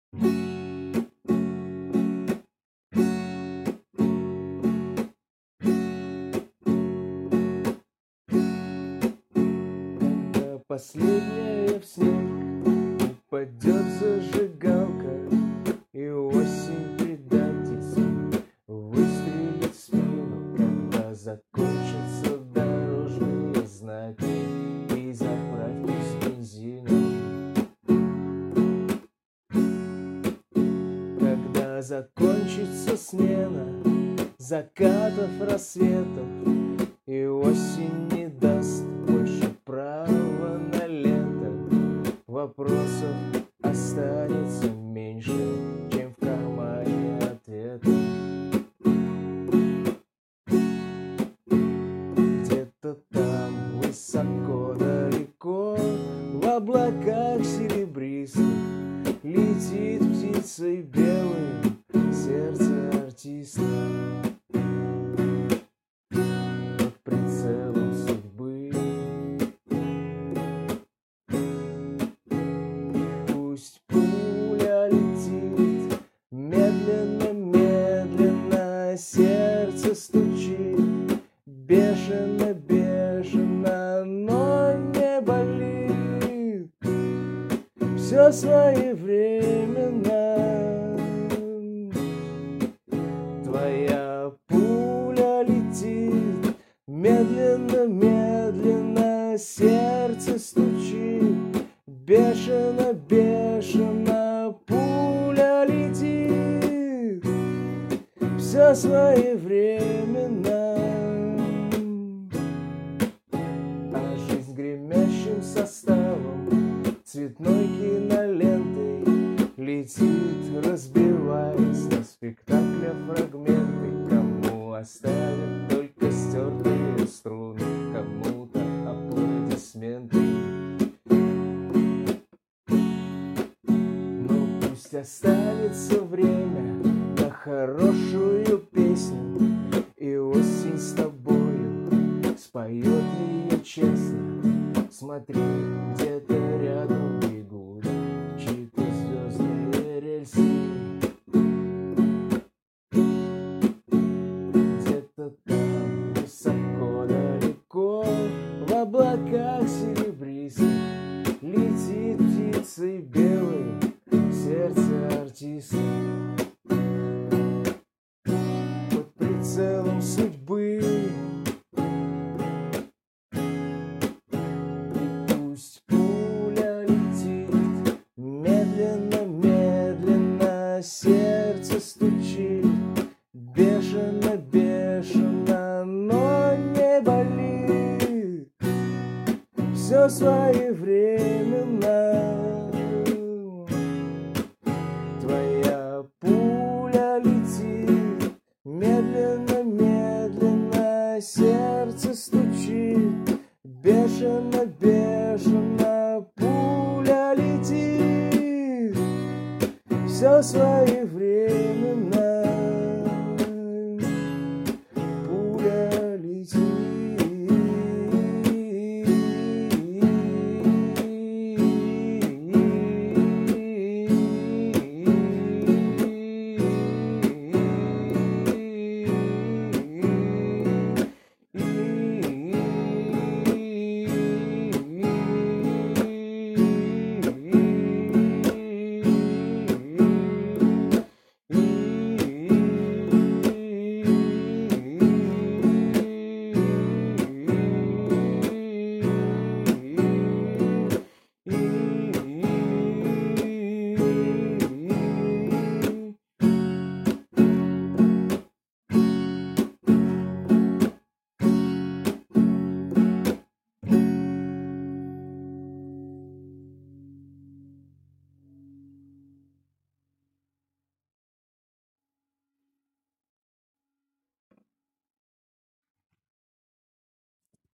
Когда последняя в снег упадет зажигалка, и осень предательски выстрелит в спину, когда закончатся дорожные знаки и заправки с бензином. Когда закончится смена закатов, рассветов, и осень не даст больше права на лето, вопросов останется меньше, чем в кармане ответов. Где-то там, высоко, далеко, в облаках серебристых летит птицей белой сердце артиста. Под прицелом судьбы пусть пуля летит медленно, медленно, сердце стучит бешено, бешено, но не болит. Все своевременно. Твоя пуля летит медленно, медленно, сердце стучит бешено, бешено, пуля летит. Все своевременно. А жизнь гремящим составом цветной кинолентой летит, разбиваясь на спектакля фрагменты. Кому оставят только стертые струны, кому-то аплодисменты. Но пусть останется время на хорошую песню, и осень с тобою споет ее честно. Смотри, где-то рядом бегут чьи-то звездные рельсы. Где-то там, высоко, далеко, в облаках серебристых летит птицей белой сердце артиста. Под прицелом судьбы пусть пуля летит медленно, медленно, сердце стучит бешено, бешено, но не болит. Все своевременно. Твоя пуля летит медленно, медленно, сердце стучит бешено, бешено, пуля летит. Все своевременно.